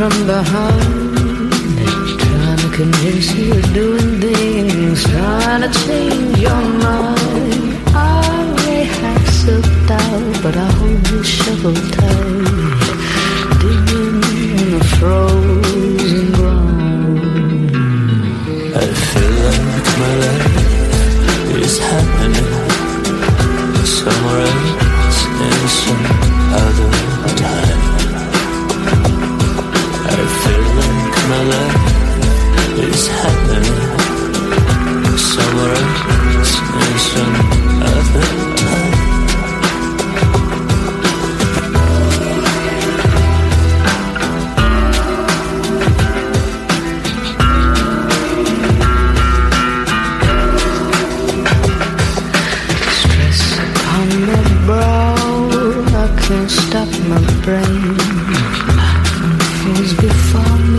from behind, trying to convince you of doing things, trying to change your mind. I may have slipped out, but I hold you shovel tight, digging in the frozen ground. I feel like my life is happening somewhere else in some other time. I feel like my life is happening somewhere else in some other time. Stress upon my brow, I can't stop my brain. Fools before me,